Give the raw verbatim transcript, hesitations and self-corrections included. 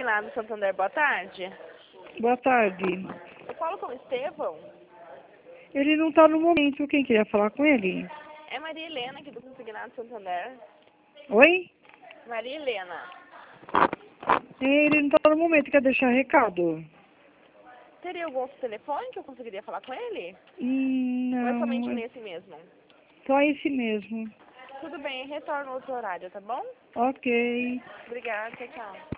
Consignado Santander, boa tarde. Boa tarde. Eu falo com o Estevão. Ele não está no momento. Quem queria falar com ele? É Maria Helena aqui do Consignado Santander. Oi? Maria Helena. Ele não está no momento. Quer deixar recado? Teria algum outro telefone que eu conseguiria falar com ele? Hum, Ou é somente não. É nesse mesmo? só esse mesmo. Tudo bem, retorno outro horário, tá bom? Ok. Obrigada, tchau, tchau.